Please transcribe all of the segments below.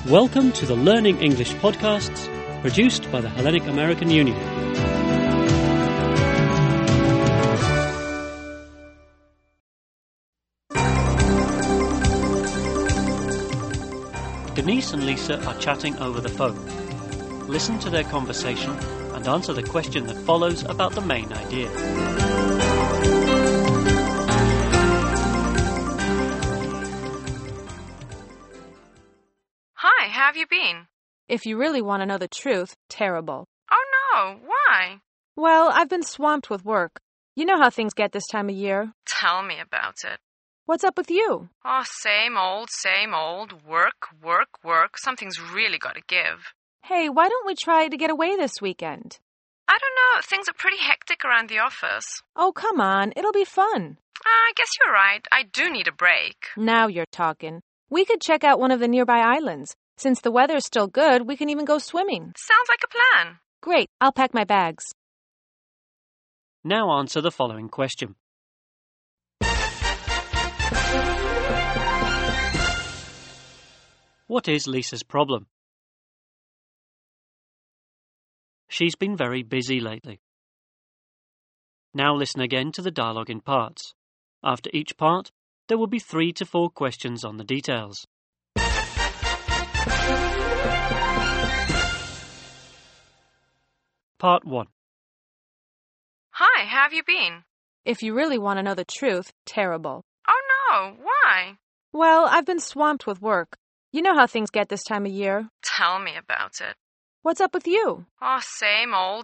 Welcome to the Learning English podcasts produced by the Hellenic American Union. Denise and Lisa are chatting over the phone. Listen to their conversation and answer the question that follows about the main idea. Hi, how have you been? If you really want to know the truth, terrible. Oh no, why? Well, I've been swamped with work. You know how things get this time of year. Tell me about it. What's up with you? Oh, same old. Work. Something's really got to give. Hey, why don't we try to get away this weekend? I don't know, things are pretty hectic around the office. Oh, come on, it'll be fun. I guess you're right, I do need a break. Now you're talking. We could check out one of the nearby islands. Since the weather's still good, we can even go swimming. Sounds like a plan. Great, I'll pack my bags. Now answer the following question. What is Lisa's problem? She's been very busy lately. Now listen again to the dialogue in parts. After each part, there will be 3 to 4 questions on the details. Part 1. Hi, how have you been? If you really want to know the truth, terrible. Oh no, why? Well, I've been swamped with work. You know how things get this time of year. Tell me about it. What's up with you? Oh, same old.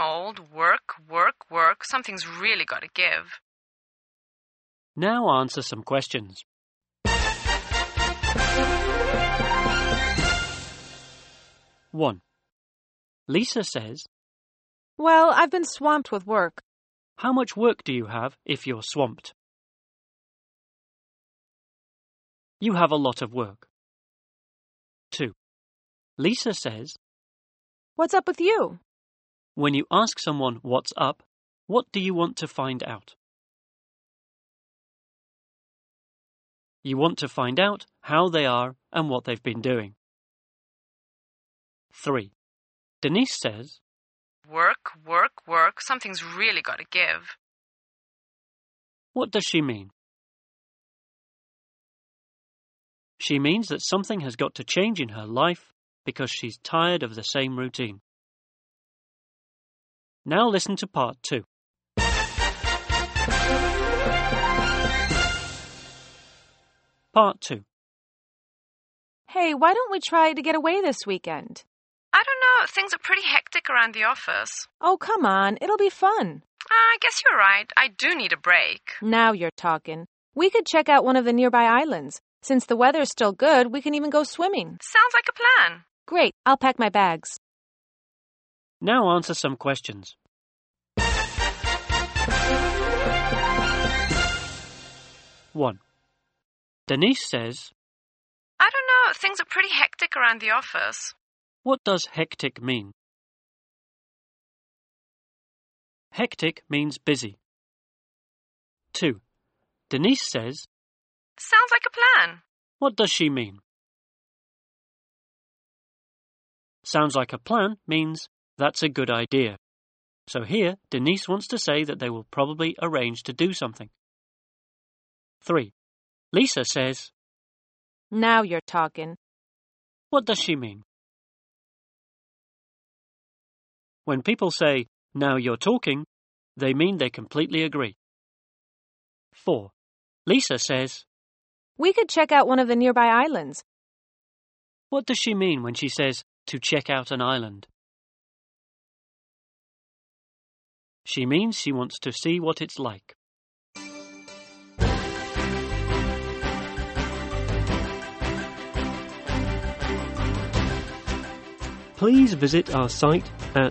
Work. Something's really got to give. Now answer some questions. One. Lisa says, Well, I've been swamped with work. how much work do you have if you're swamped? You have a lot of work. 2. Lisa says, What's up with you? when you ask someone what's up, what do you want to find out? You want to find out how they are and what they've been doing. 3. Denise says, Work. Something's really got to give. what does she mean? She means that something has got to change in her life because she's tired of the same routine. Now listen to part 2. Part 2. Hey, why don't we try to get away this weekend? I don't know, things are pretty hectic around the office. Oh, come on, it'll be fun. I guess you're right, I do need a break. Now you're talking. We could check out one of the nearby islands. Since the weather's still good, we can even go swimming. Sounds like a plan. Great, I'll pack my bags. Now answer some questions. 1. Denise says, I don't know, things are pretty hectic around the office. what does hectic mean? Hectic means busy. 2. Denise says, Sounds like a plan. what does she mean? Sounds like a plan means that's a good idea. So here, Denise wants to say that they will probably arrange to do something. 3. Lisa says, Now you're talking. what does she mean? When people say, now you're talking, they mean they completely agree. 4. Lisa says, We could check out one of the nearby islands. what does she mean when she says to check out an island? She means she wants to see what it's like. Please visit our site at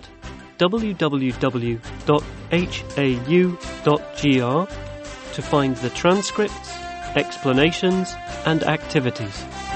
www.hau.gr to find the transcripts, explanations, and activities.